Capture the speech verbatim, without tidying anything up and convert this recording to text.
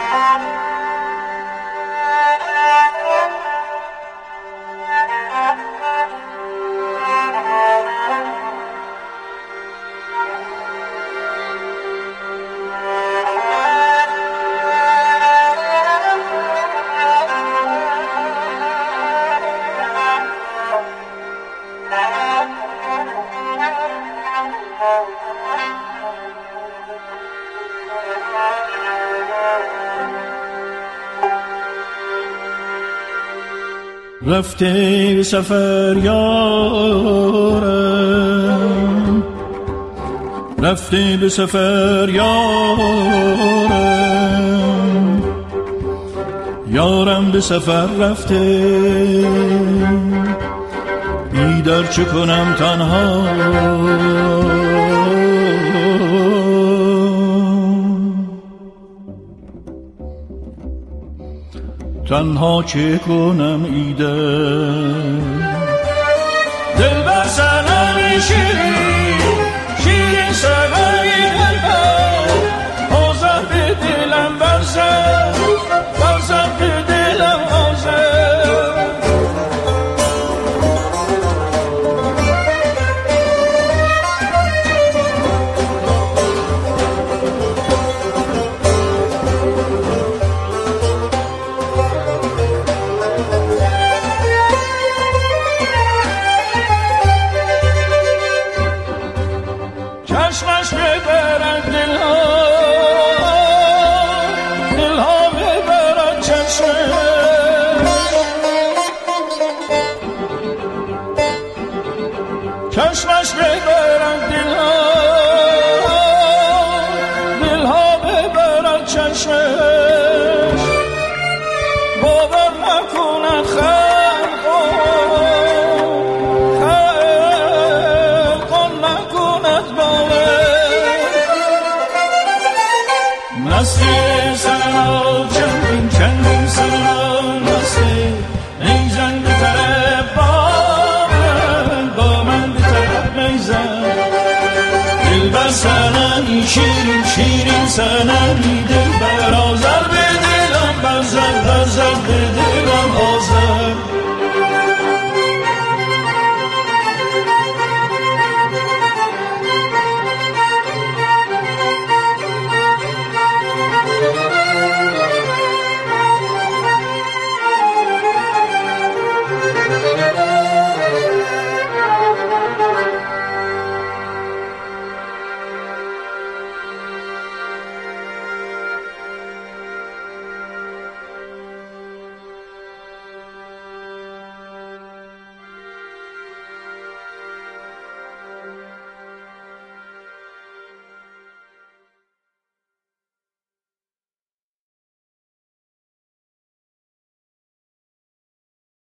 رفته به سفر یارم، رفته به سفر یارم، یارم به سفر رفته، بیدار چه کنم تنها، تنها چه کنم ایده. دل بر سنمی شیرین، شیرین سنمی دلبر، آزد به دلم برزد، برزد به دلم آزد. چشمش ببرد دلها، دلها ببرد چشمش، چشمش ببرد دلها، دلها ببرد چشمش. باور نکند خلقا، خلقا نکند مستی سرا چندین چندین سرا مستی، نیزن به طرف با من، با من به طرف نیزن. دل بر سنمی شیرین، شیرین سنمی دل